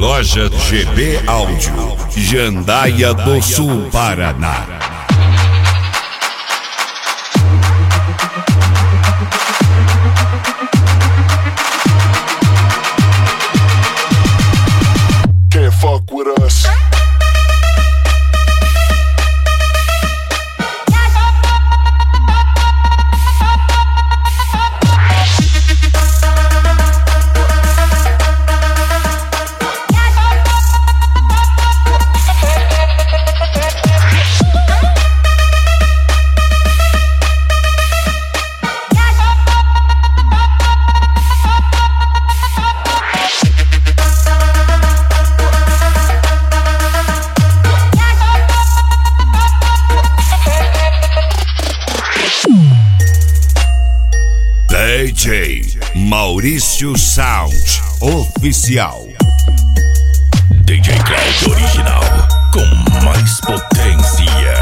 Loja GB Áudio, Jandaia do Sul, Paraná. Can't fuck with us. DJ Maurício Sound Oficial. DJ Cloud original com mais potência.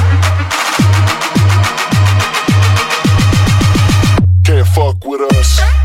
Can't fuck with us.